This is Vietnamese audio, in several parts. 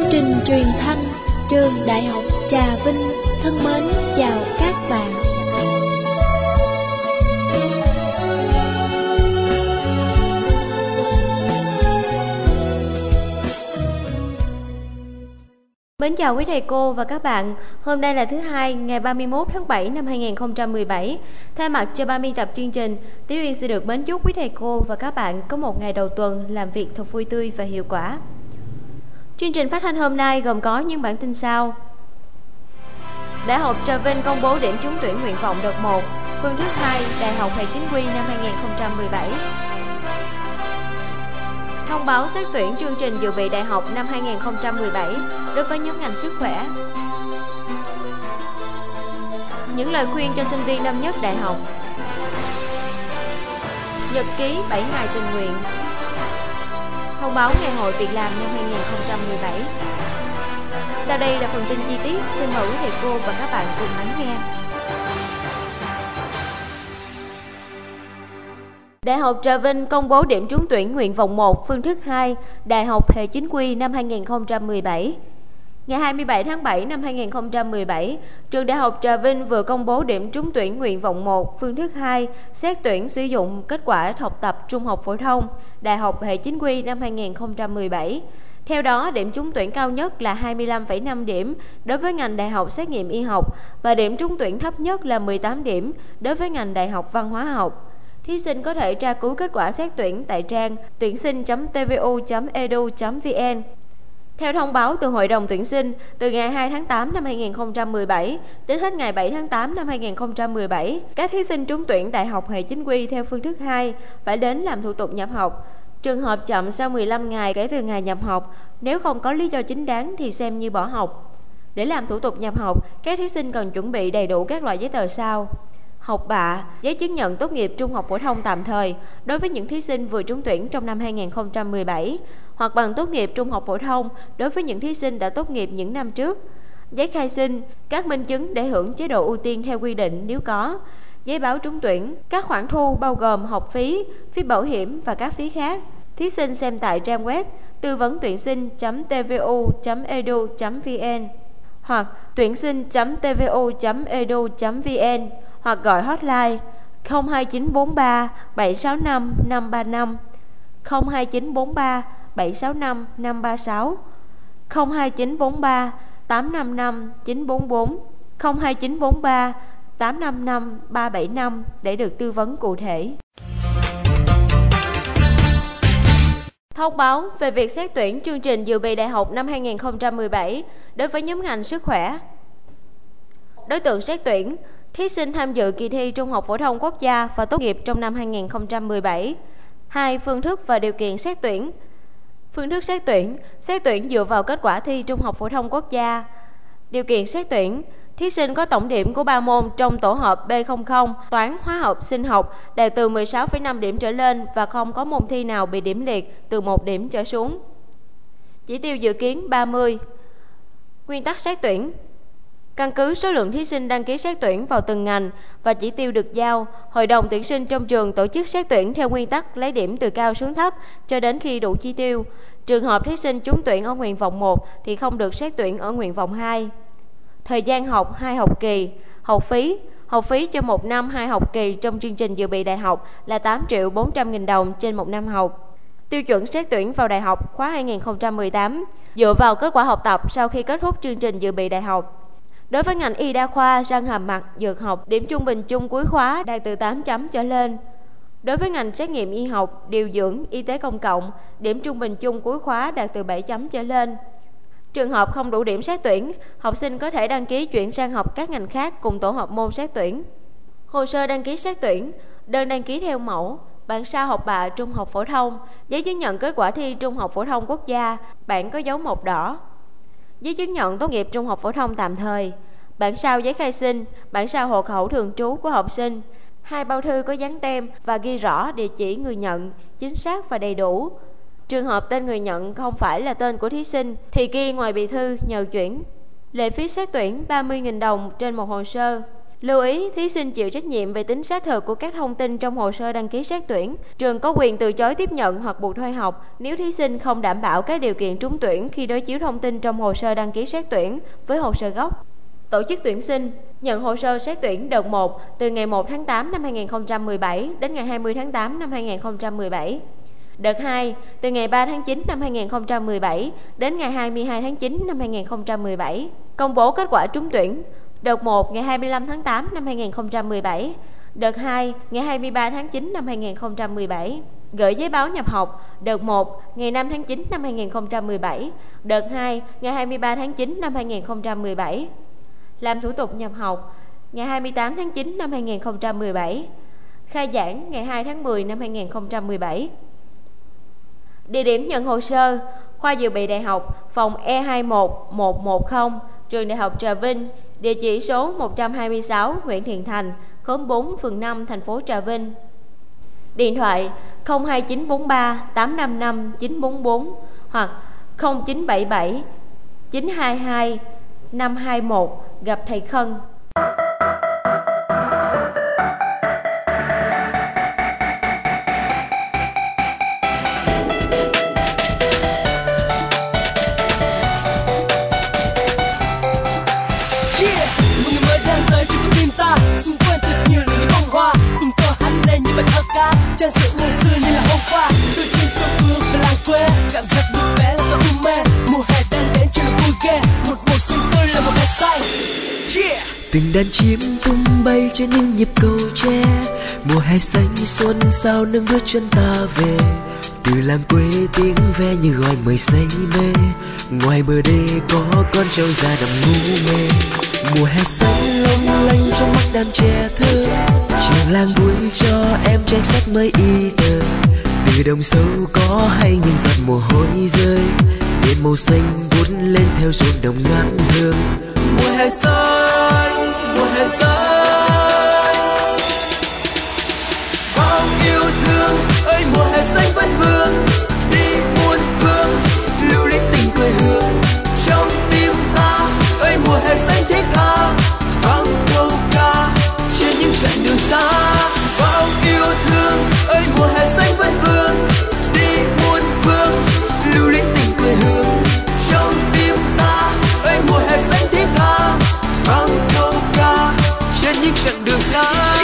trình truyền thanh trường Đại học Trà Vinh thân mến chào các bạn. Mến chào quý thầy cô và các bạn. Hôm nay là thứ Hai, ngày 31 tháng 7 năm 2017. Thay mặt cho ban biên tập chương trình, Tí Uyên sẽ được mến chúc quý thầy cô và các bạn có một ngày đầu tuần làm việc thật vui tươi và hiệu quả. Chương trình phát thanh hôm nay gồm có những bản tin sau. Đại học Trà Vinh công bố điểm trúng tuyển nguyện vọng đợt 1, phương thức 2, Đại học Hệ Chính quy năm 2017. Thông báo xét tuyển chương trình dự bị đại học năm 2017 đối với nhóm ngành sức khỏe. Những lời khuyên cho sinh viên năm nhất đại học. Nhật ký 7 ngày tình nguyện. Thông báo ngày hội việc làm năm 2017. Sau đây là phần tin chi tiết, xin mời quý thầy cô và các bạn cùng lắng nghe. Đại học Trà Vinh công bố điểm trúng tuyển nguyện vọng 1 phương thức 2, Đại học Hệ Chính quy năm 2017. Ngày 27 tháng 7 năm 2017, trường Đại học Trà Vinh vừa công bố điểm trúng tuyển nguyện vọng 1 phương thức 2, xét tuyển sử dụng kết quả học tập trung học phổ thông, Đại học Hệ Chính quy năm 2017. Theo đó, điểm trúng tuyển cao nhất là 25,5 điểm đối với ngành Đại học Xét nghiệm Y học và điểm trúng tuyển thấp nhất là 18 điểm đối với ngành Đại học Văn hóa học. Thí sinh có thể tra cứu kết quả xét tuyển tại trang tuyển sinh.tvu.edu.vn. Theo thông báo từ Hội đồng tuyển sinh, từ ngày 2 tháng 8 năm 2017 đến hết ngày 7 tháng 8 năm 2017, các thí sinh trúng tuyển Đại học Hệ Chính quy theo phương thức 2 phải đến làm thủ tục nhập học. Trường hợp chậm sau 15 ngày kể từ ngày nhập học, nếu không có lý do chính đáng thì xem như bỏ học. Để làm thủ tục nhập học, các thí sinh cần chuẩn bị đầy đủ các loại giấy tờ sau: học bạ, giấy chứng nhận tốt nghiệp trung học phổ thông tạm thời đối với những thí sinh vừa trúng tuyển trong năm 2017, hoặc bằng tốt nghiệp trung học phổ thông đối với những thí sinh đã tốt nghiệp những năm trước, giấy khai sinh, các minh chứng để hưởng chế độ ưu tiên theo quy định nếu có, giấy báo trúng tuyển, các khoản thu bao gồm học phí, phí bảo hiểm và các phí khác. Thí sinh xem tại trang web tư vấn tuyển sinh.tvu.edu.vn hoặc tuyển sinh.tvu.edu.vn hoặc gọi hotline 02943 765 535, 02943 765 536, 02943 855 944, 02943 855 375 để được tư vấn cụ thể. Thông báo về việc xét tuyển chương trình dự bị đại học năm 2017 đối với nhóm ngành sức khỏe. Đối tượng xét tuyển: thí sinh tham dự kỳ thi Trung học phổ thông quốc gia và tốt nghiệp trong năm 2017. 2. Phương thức và điều kiện xét tuyển. Phương thức xét tuyển dựa vào kết quả thi Trung học phổ thông quốc gia. Điều kiện xét tuyển: thí sinh có tổng điểm của 3 môn trong tổ hợp B00 toán, hóa học, sinh học đạt từ 16,5 điểm trở lên và không có môn thi nào bị điểm liệt từ 1 điểm trở xuống. Chỉ tiêu dự kiến 30. Nguyên tắc xét tuyển: căn cứ số lượng thí sinh đăng ký xét tuyển vào từng ngành và chỉ tiêu được giao, Hội đồng tuyển sinh trong trường tổ chức xét tuyển theo nguyên tắc lấy điểm từ cao xuống thấp cho đến khi đủ chỉ tiêu. Trường hợp thí sinh trúng tuyển ở nguyện vọng 1 thì không được xét tuyển ở nguyện vọng 2. Thời gian học 2 học kỳ. Học phí cho một năm 2 học kỳ trong chương trình dự bị đại học là 8.400.000 đồng trên một năm học. Tiêu chuẩn xét tuyển vào đại học khóa 2018 dựa vào kết quả học tập sau khi kết thúc chương trình dự bị đại học. Đối với ngành y đa khoa, răng hàm mặt, dược học, điểm trung bình chung cuối khóa đạt từ 8 chấm trở lên. Đối với ngành xét nghiệm y học, điều dưỡng, y tế công cộng, điểm trung bình chung cuối khóa đạt từ 7 chấm trở lên. Trường hợp không đủ điểm xét tuyển, học sinh có thể đăng ký chuyển sang học các ngành khác cùng tổ hợp môn xét tuyển. Hồ sơ đăng ký xét tuyển: đơn đăng ký theo mẫu, bản sao học bạ trung học phổ thông, giấy chứng nhận kết quả thi Trung học phổ thông quốc gia, bản có dấu mộc đỏ, giấy chứng nhận tốt nghiệp trung học phổ thông tạm thời, bản sao giấy khai sinh, bản sao hộ khẩu thường trú của học sinh, 2 bao thư có dán tem và ghi rõ địa chỉ người nhận, chính xác và đầy đủ. Trường hợp tên người nhận không phải là tên của thí sinh thì ghi ngoài bì thư nhờ chuyển. Lệ phí xét tuyển 30.000 đồng trên một hồ sơ. Lưu ý, thí sinh chịu trách nhiệm về tính xác thực của các thông tin trong hồ sơ đăng ký xét tuyển. Trường có quyền từ chối tiếp nhận hoặc buộc thôi học nếu thí sinh không đảm bảo các điều kiện trúng tuyển khi đối chiếu thông tin trong hồ sơ đăng ký xét tuyển với hồ sơ gốc. Tổ chức tuyển sinh nhận hồ sơ xét tuyển đợt 1 từ ngày 1 tháng 8 năm 2017 đến ngày 20 tháng 8 năm 2017. Đợt 2 từ ngày 3 tháng 9 năm 2017 đến ngày 22 tháng 9 năm 2017. Công bố kết quả trúng tuyển đợt 1 ngày 25 tháng 8 năm 2017, đợt 2 ngày 23 tháng 9 năm 2017. Gửi giấy báo nhập học đợt 1 ngày 5 tháng 9 năm 2017, đợt 2 ngày 23 tháng 9 năm 2017. Làm thủ tục nhập học ngày 28 tháng 9 năm 2017. Khai giảng ngày 2 tháng 10 năm 2017. Địa điểm nhận hồ sơ: khoa dự bị đại học, phòng E21110, trường Đại học Trà Vinh, địa chỉ số 126 huyện Thiện Thành, khóm 4, phường 5, thành phố Trà Vinh. Điện thoại 02943 855 944 hoặc 0977 922 521, gặp thầy Khân. Xung quanh thật nhiều là những bông hoa, cùng tôi hát lên như bài thơ ca, trang sử ngày xưa như là hôm qua. Tôi trên phố phường về làng quê, cảm giác được bé là tôi u mê. Mùa hè đang đến cho nó vui ghê, một mùa xuân tươi là một ngày xanh. Từng đàn chim tung bay trên những nhịp cầu tre, mùa hè xanh xuân sao nâng bước chân ta về. Từ làng quê tiếng ve như gọi mời say mê, ngoài bờ đê có con trâu già nằm ngu mê. Mùa hè xanh long lanh trong mắt đàn trẻ thơ, trường làng vui cho em tranh sách mới y tờ. Từ đồng sâu có hay những giọt mồ hôi rơi, biển màu xanh vút lên theo ruộng đồng ngát hương. Mùa hè xanh, mùa hè xanh, bao yêu thương ơi mùa hè xanh vẫn vương, đi muôn phương lưu luyến tình quê hương. Trong tim ta ơi mùa hè xanh thiết tha, vang câu ca trên những chặng đường xa. Bao yêu thương ơi mùa hè xanh vẫn vương, đi muôn phương lưu luyến tình quê hương. Trong tim ta ơi mùa hè xanh thiết tha, vang câu ca trên những chặng đường xa.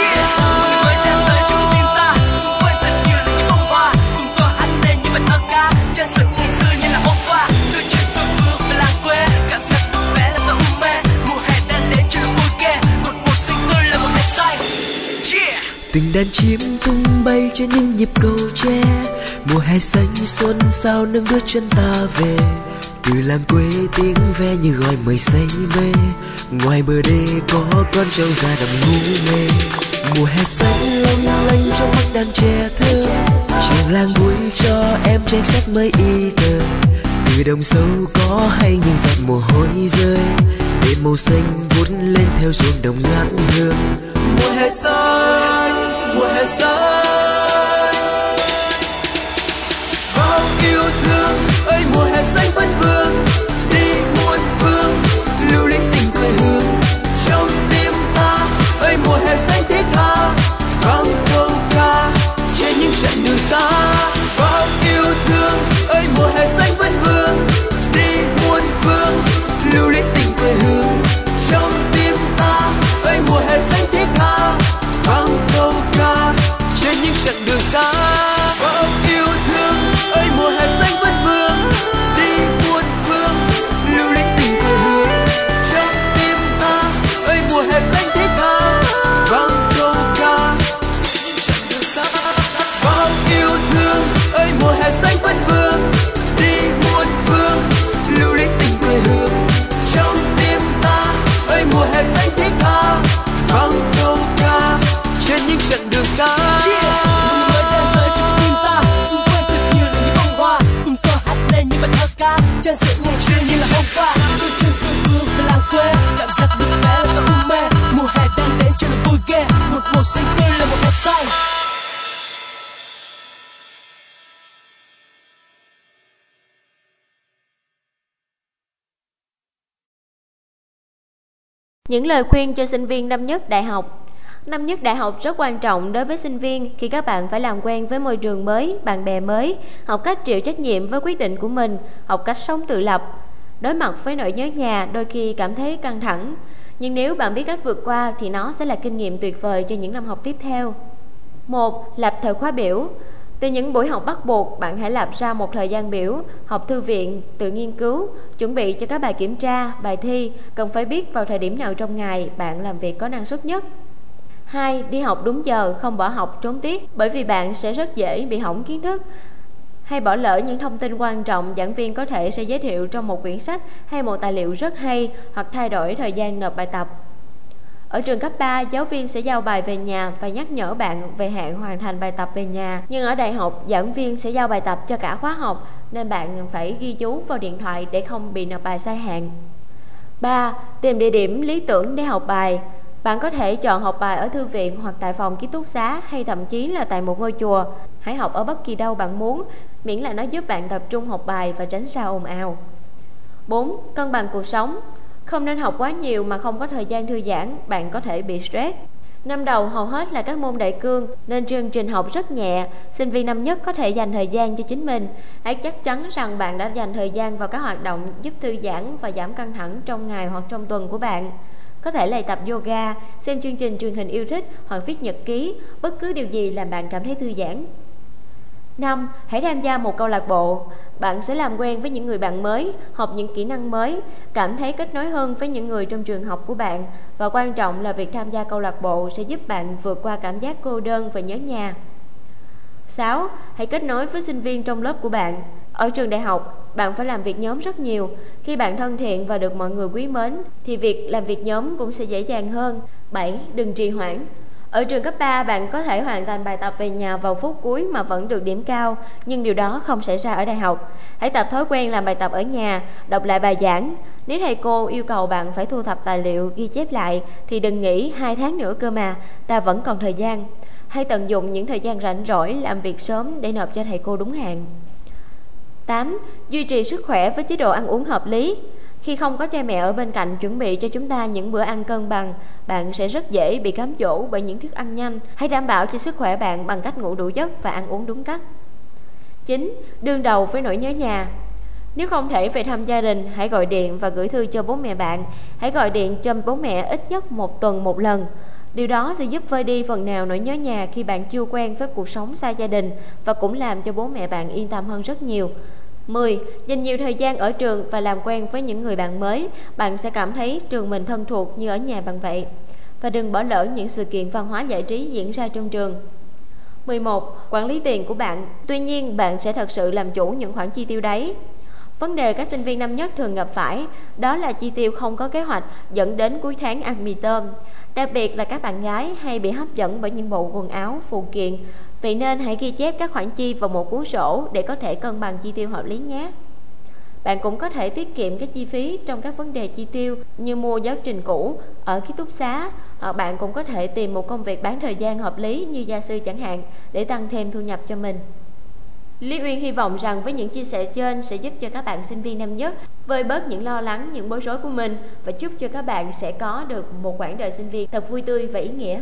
Từng đàn chim tung bay trên những nhịp cầu tre, mùa hè xanh xuân sao nâng bước chân ta về. Từ làng quê tiếng ve như gọi mời say mê, ngoài bờ đê có con trâu già nằm ngu mê. Mùa hè xanh long lanh trong mắt đàn trẻ thơ, trường làng vui cho em tranh sách mới y tờ. Từ đồng sâu có hay những giọt mồ hôi rơi, biển màu xanh vút lên theo ruộng đồng ngát hương. Mùa hè xanh, mùa hè xanh, bao yêu thương ơi mùa hè xanh vẫn vương, đi muôn phương lưu luyến tình quê hương. Trong tim ta ơi mùa hè xanh thiết tha, vang câu ca trên những chặng đường xa. Bao yêu thương ơi mùa hè xanh vẫn vương, đi muôn phương lưu luyến tình quê hương. Trong tim ta ơi mùa hè xanh thiết tha, vang câu ca trên những chặng đường xa. Bao yêu thương ơi mùa hè xanh vẫn vương, đi muôn phương lưu luyến tình quê hương. Trong tim ta ơi mùa hè xanh thiết tha, vang câu ca chặng đường xa. Bao yêu thương ơi mùa hè xanh vẫn vương, đi muôn phương lưu luyến tình quê hương. Trong tim ta ơi mùa hè xanh thiết tha, vang câu ca trên những chặng đường xa. Mùa đang tới trong tim ta, xung quanh thật nhiều là những bông hoa, cùng tôi hát lên như bài thơ ca, trang sử ngày xưa như là hôm qua. Tôi trên quê hương về làng quê, cảm giác được bé là tôi u mê. Mùa hè đang đến cho nó vui ghê, một mùa xanh tươi là một ngày xanh. Những lời khuyên cho sinh viên năm nhất đại học. Năm nhất đại học rất quan trọng đối với sinh viên khi các bạn phải làm quen với môi trường mới, bạn bè mới, học cách chịu trách nhiệm với quyết định của mình, học cách sống tự lập. Đối mặt với nỗi nhớ nhà đôi khi cảm thấy căng thẳng, nhưng nếu bạn biết cách vượt qua thì nó sẽ là kinh nghiệm tuyệt vời cho những năm học tiếp theo. 1. Lập thời khóa biểu. Từ những buổi học bắt buộc, bạn hãy lập ra một thời gian biểu, học thư viện, tự nghiên cứu, chuẩn bị cho các bài kiểm tra, bài thi, cần phải biết vào thời điểm nào trong ngày bạn làm việc có năng suất nhất. 2. Đi học đúng giờ, không bỏ học trốn tiết, bởi vì bạn sẽ rất dễ bị hỏng kiến thức hay bỏ lỡ những thông tin quan trọng giảng viên có thể sẽ giới thiệu trong một quyển sách hay một tài liệu rất hay, hoặc thay đổi thời gian nộp bài tập. Ở trường cấp 3, giáo viên sẽ giao bài về nhà và nhắc nhở bạn về hạn hoàn thành bài tập về nhà. Nhưng ở đại học, giảng viên sẽ giao bài tập cho cả khóa học, nên bạn phải ghi chú vào điện thoại để không bị nộp bài sai hạn. 3. Tìm địa điểm lý tưởng để học bài. Bạn có thể chọn học bài ở thư viện hoặc tại phòng ký túc xá, hay thậm chí là tại một ngôi chùa. Hãy học ở bất kỳ đâu bạn muốn, miễn là nó giúp bạn tập trung học bài và tránh xa ồn ào. 4. Cân bằng cuộc sống. Không nên học quá nhiều mà không có thời gian thư giãn, bạn có thể bị stress. Năm đầu hầu hết là các môn đại cương nên chương trình học rất nhẹ, sinh viên năm nhất có thể dành thời gian cho chính mình. Hãy chắc chắn rằng bạn đã dành thời gian vào các hoạt động giúp thư giãn và giảm căng thẳng trong ngày hoặc trong tuần của bạn. Có thể là tập yoga, xem chương trình truyền hình yêu thích hoặc viết nhật ký, bất cứ điều gì làm bạn cảm thấy thư giãn. 5. Hãy tham gia một câu lạc bộ. Bạn sẽ làm quen với những người bạn mới, học những kỹ năng mới, cảm thấy kết nối hơn với những người trong trường học của bạn. Và quan trọng là việc tham gia câu lạc bộ sẽ giúp bạn vượt qua cảm giác cô đơn và nhớ nhà. 6. Hãy kết nối với sinh viên trong lớp của bạn. Ở trường đại học, bạn phải làm việc nhóm rất nhiều. Khi bạn thân thiện và được mọi người quý mến, thì việc làm việc nhóm cũng sẽ dễ dàng hơn. 7. Đừng trì hoãn. Ở trường cấp 3, bạn có thể hoàn thành bài tập về nhà vào phút cuối mà vẫn được điểm cao, nhưng điều đó không xảy ra ở đại học. Hãy tập thói quen làm bài tập ở nhà, đọc lại bài giảng. Nếu thầy cô yêu cầu bạn phải thu thập tài liệu, ghi chép lại, thì đừng nghĩ 2 tháng nữa cơ mà, ta vẫn còn thời gian. Hãy tận dụng những thời gian rảnh rỗi làm việc sớm để nộp cho thầy cô đúng hạn. 8. Duy trì sức khỏe với chế độ ăn uống hợp lý. Khi không có cha mẹ ở bên cạnh chuẩn bị cho chúng ta những bữa ăn cân bằng, bạn sẽ rất dễ bị cám dỗ bởi những thức ăn nhanh. Hãy đảm bảo cho sức khỏe bạn bằng cách ngủ đủ giấc và ăn uống đúng cách. 9. Đương đầu với nỗi nhớ nhà. Nếu không thể về thăm gia đình, hãy gọi điện và gửi thư cho bố mẹ bạn. Hãy gọi điện cho bố mẹ ít nhất 1 tuần 1 lần. Điều đó sẽ giúp vơi đi phần nào nỗi nhớ nhà khi bạn chưa quen với cuộc sống xa gia đình, và cũng làm cho bố mẹ bạn yên tâm hơn rất nhiều. 10. Dành nhiều thời gian ở trường và làm quen với những người bạn mới. Bạn sẽ cảm thấy trường mình thân thuộc như ở nhà bạn vậy. Và đừng bỏ lỡ những sự kiện văn hóa giải trí diễn ra trong trường. 11. Quản lý tiền của bạn. Tuy nhiên, bạn sẽ thật sự làm chủ những khoản chi tiêu đấy. Vấn đề các sinh viên năm nhất thường gặp phải đó là chi tiêu không có kế hoạch, dẫn đến cuối tháng ăn mì tôm. Đặc biệt là các bạn gái hay bị hấp dẫn bởi những bộ quần áo, phụ kiện. Vậy nên hãy ghi chép các khoản chi vào một cuốn sổ để có thể cân bằng chi tiêu hợp lý nhé. Bạn cũng có thể tiết kiệm các chi phí trong các vấn đề chi tiêu như mua giáo trình cũ ở ký túc xá, hoặc bạn cũng có thể tìm một công việc bán thời gian hợp lý như gia sư chẳng hạn để tăng thêm thu nhập cho mình. Lý Uyên hy vọng rằng với những chia sẻ trên sẽ giúp cho các bạn sinh viên năm nhất vơi bớt những lo lắng, những bối rối của mình, và chúc cho các bạn sẽ có được một quãng đời sinh viên thật vui tươi và ý nghĩa.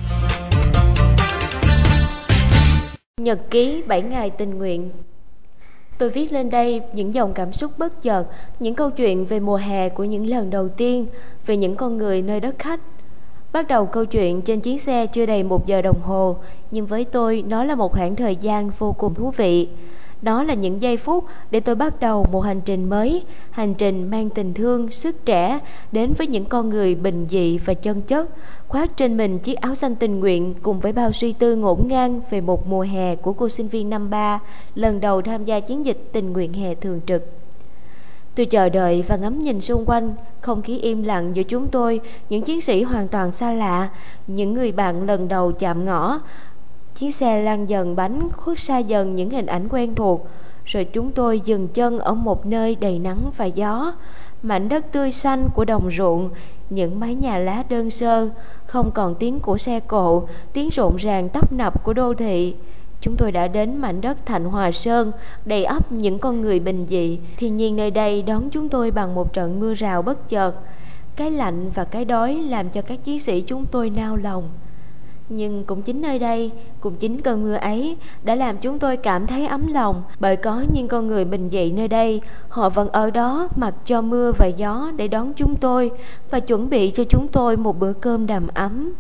Nhật ký 7 ngày tình nguyện. Tôi viết lên đây những dòng cảm xúc bất chợt, những câu chuyện về mùa hè của những lần đầu tiên, về những con người nơi đất khách. Bắt đầu câu chuyện trên chuyến xe chưa đầy 1 giờ đồng hồ, nhưng với tôi nó là một khoảng thời gian vô cùng thú vị. Đó là những giây phút để tôi bắt đầu một hành trình mới, hành trình mang tình thương, sức trẻ đến với những con người bình dị và chân chất, khoác trên mình chiếc áo xanh tình nguyện cùng với bao suy tư ngổn ngang về một mùa hè của cô sinh viên năm 3 lần đầu tham gia chiến dịch tình nguyện hè thường trực. Tôi chờ đợi và ngắm nhìn xung quanh, không khí im lặng giữa chúng tôi, những chiến sĩ hoàn toàn xa lạ, những người bạn lần đầu chạm ngõ. Chiếc xe lăn dần bánh, khuất xa dần những hình ảnh quen thuộc. Rồi chúng tôi dừng chân ở một nơi đầy nắng và gió, mảnh đất tươi xanh của đồng ruộng, những mái nhà lá đơn sơ, không còn tiếng của xe cộ, tiếng rộn ràng tấp nập của đô thị. Chúng tôi đã đến mảnh đất Thạnh Hòa Sơn, đầy ắp những con người bình dị. Thiên nhiên nơi đây đón chúng tôi bằng một trận mưa rào bất chợt. Cái lạnh và cái đói làm cho các chiến sĩ chúng tôi nao lòng. Nhưng cũng chính nơi đây, cũng chính cơn mưa ấy đã làm chúng tôi cảm thấy ấm lòng. Bởi có những con người bình dị nơi đây, họ vẫn ở đó mặc cho mưa và gió để đón chúng tôi và chuẩn bị cho chúng tôi một bữa cơm đầm ấm.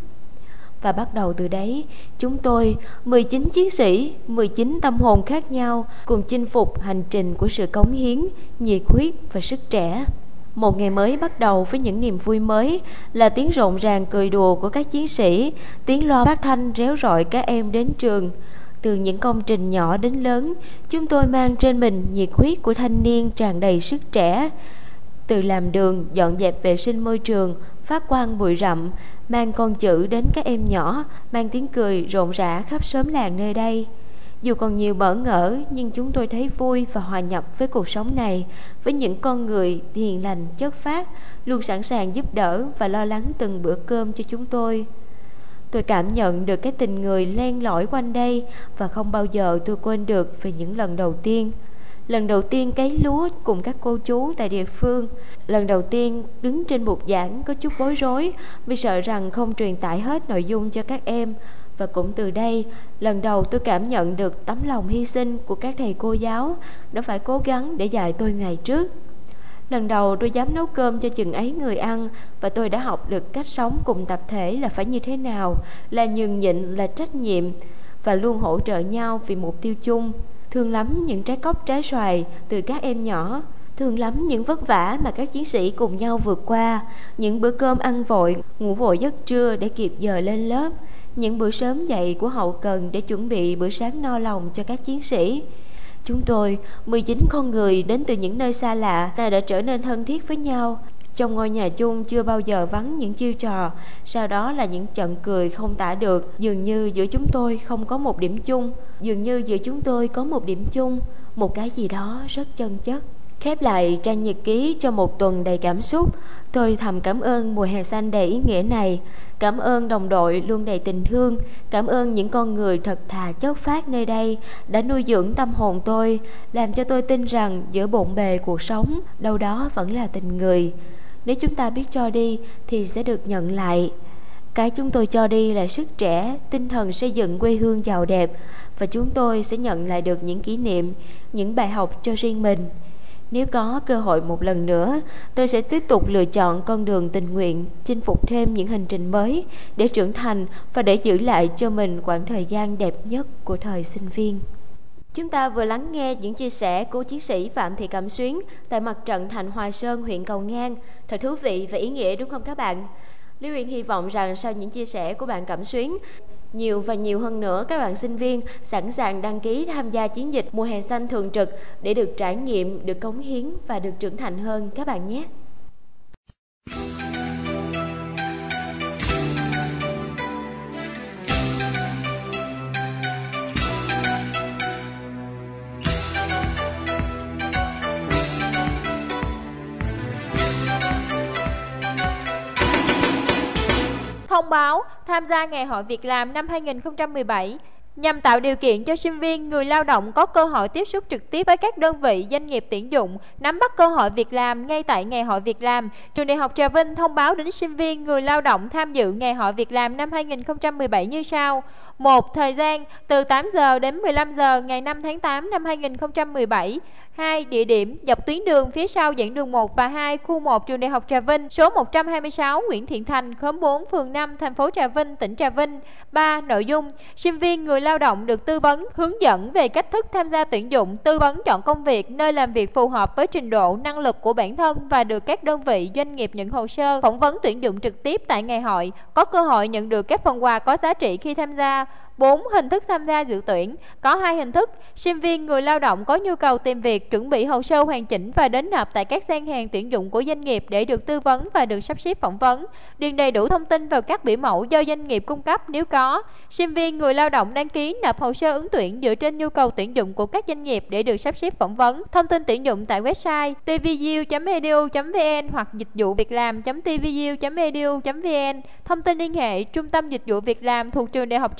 Và bắt đầu từ đấy, chúng tôi, 19 chiến sĩ, 19 tâm hồn khác nhau, cùng chinh phục hành trình của sự cống hiến, nhiệt huyết và sức trẻ. Một ngày mới bắt đầu với những niềm vui mới, là tiếng rộn ràng cười đùa của các chiến sĩ, tiếng loa phát thanh réo rọi các em đến trường. Từ những công trình nhỏ đến lớn, chúng tôi mang trên mình nhiệt huyết của thanh niên tràn đầy sức trẻ. Từ làm đường, dọn dẹp vệ sinh môi trường, phát quang bụi rậm, mang con chữ đến các em nhỏ, mang tiếng cười rộn rã khắp xóm làng nơi đây. Dù còn nhiều bỡ ngỡ, nhưng chúng tôi thấy vui và hòa nhập với cuộc sống này, với những con người hiền lành chất phác, luôn sẵn sàng giúp đỡ và lo lắng từng bữa cơm cho chúng tôi. Tôi cảm nhận được cái tình người len lỏi quanh đây, và không bao giờ tôi quên được về những lần đầu tiên. Lần đầu tiên cấy lúa cùng các cô chú tại địa phương. Lần đầu tiên đứng trên bục giảng có chút bối rối vì sợ rằng không truyền tải hết nội dung cho các em. Và cũng từ đây, lần đầu tôi cảm nhận được tấm lòng hy sinh của các thầy cô giáo đã phải cố gắng để dạy tôi ngày trước. Lần đầu tôi dám nấu cơm cho chừng ấy người ăn, và tôi đã học được cách sống cùng tập thể là phải như thế nào, là nhường nhịn, là trách nhiệm, và luôn hỗ trợ nhau vì mục tiêu chung. Thương lắm những trái cóc trái xoài từ các em nhỏ, thương lắm những vất vả mà các chiến sĩ cùng nhau vượt qua, những bữa cơm ăn vội, ngủ vội giấc trưa để kịp giờ lên lớp, những bữa sớm dậy của hậu cần để chuẩn bị bữa sáng no lòng cho các chiến sĩ. Chúng tôi, 19 con người đến từ những nơi xa lạ, đã trở nên thân thiết với nhau. Trong ngôi nhà chung chưa bao giờ vắng những chiêu trò, sau đó là những trận cười không tả được. Dường như giữa chúng tôi không có một điểm chung, dường như giữa chúng tôi có một điểm chung, một cái gì đó rất chân chất. Khép lại trang nhật ký cho một tuần đầy cảm xúc, tôi thầm cảm ơn mùa hè xanh đầy ý nghĩa này. Cảm ơn đồng đội luôn đầy tình thương. Cảm ơn những con người thật thà chất phác nơi đây đã nuôi dưỡng tâm hồn tôi, làm cho tôi tin rằng giữa bộn bề cuộc sống, đâu đó vẫn là tình người. Nếu chúng ta biết cho đi thì sẽ được nhận lại. Cái chúng tôi cho đi là sức trẻ, tinh thần xây dựng quê hương giàu đẹp, và chúng tôi sẽ nhận lại được những kỷ niệm, những bài học cho riêng mình. Nếu có cơ hội một lần nữa, tôi sẽ tiếp tục lựa chọn con đường tình nguyện, chinh phục thêm những hành trình mới để trưởng thành và để giữ lại cho mình quãng thời gian đẹp nhất của thời sinh viên. Chúng ta vừa lắng nghe những chia sẻ của chiến sĩ Phạm Thị Cẩm Xuyến tại mặt trận Thạnh Hòa Sơn, huyện Cầu Ngang. Thật thú vị và ý nghĩa đúng không các bạn? Lý Uyên hy vọng rằng sau những chia sẻ của bạn Cẩm Xuyến, nhiều và nhiều hơn nữa các bạn sinh viên sẵn sàng đăng ký tham gia chiến dịch mùa hè xanh thường trực để được trải nghiệm, được cống hiến và được trưởng thành hơn các bạn nhé. Thông báo tham gia Ngày hội Việc làm năm 2017 nhằm tạo điều kiện cho sinh viên, người lao động có cơ hội tiếp xúc trực tiếp với các đơn vị doanh nghiệp tuyển dụng, nắm bắt cơ hội việc làm ngay tại Ngày hội Việc làm. Trường Đại học Trà Vinh thông báo đến sinh viên, người lao động tham dự Ngày hội Việc làm năm 2017 như sau. 1. Thời gian từ 8 giờ đến 15 giờ ngày 5 tháng 8 năm 2017. 2. Địa điểm dọc tuyến đường phía sau giảng đường 1 và 2, khu 1 Trường Đại học Trà Vinh, số 126 Nguyễn Thiện Thành, khóm 4, phường 5, thành phố Trà Vinh, tỉnh Trà Vinh. 3. Nội dung: sinh viên, người lao động được tư vấn, hướng dẫn về cách thức tham gia tuyển dụng, tư vấn chọn công việc, nơi làm việc phù hợp với trình độ, năng lực của bản thân và được các đơn vị doanh nghiệp nhận hồ sơ, phỏng vấn tuyển dụng trực tiếp tại ngày hội, có cơ hội nhận được các phần quà có giá trị khi tham gia. 4. Hình thức tham gia dự tuyển. Có 2 hình thức. Sinh viên, người lao động có nhu cầu tìm việc, chuẩn bị hồ sơ hoàn chỉnh và đến nộp tại các gian hàng tuyển dụng của doanh nghiệp để được tư vấn và được sắp xếp phỏng vấn. Điền đầy đủ thông tin vào các biểu mẫu do doanh nghiệp cung cấp nếu có. Sinh viên, người lao động đăng ký nộp hồ sơ ứng tuyển dựa trên nhu cầu tuyển dụng của các doanh nghiệp để được sắp xếp phỏng vấn. Thông tin tuyển dụng tại website tvu.edu.vn hoặc dịch vụ việc làm.tvu.edu.vn. Thông tin liên hệ Trung tâm Dịch vụ Việc làm thuộc Trường Đại học Trà Vinh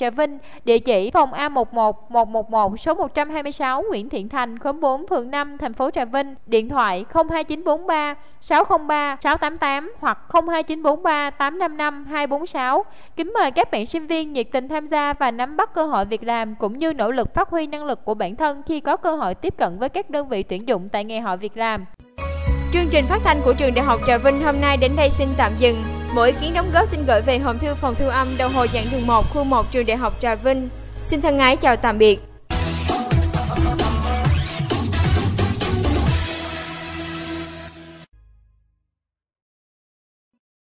địa chỉ phòng A11 111 số 126 Nguyễn Thiện Thành, khóm 4, phường 5, thành phố Trà Vinh. Điện thoại 02943 603 688 hoặc 02943 855 246. Kính mời các bạn sinh viên nhiệt tình tham gia và nắm bắt cơ hội việc làm cũng như nỗ lực phát huy năng lực của bản thân khi có cơ hội tiếp cận với các đơn vị tuyển dụng tại ngày hội việc làm. Chương trình phát thanh của trường Đại học Trà Vinh hôm nay đến đây xin tạm dừng. Mỗi ý kiến đóng góp xin gửi về hòm thư phòng thu âm đầu hồi giảng đường 1 khu 1 trường Đại học Trà Vinh. Xin thân ái chào tạm biệt.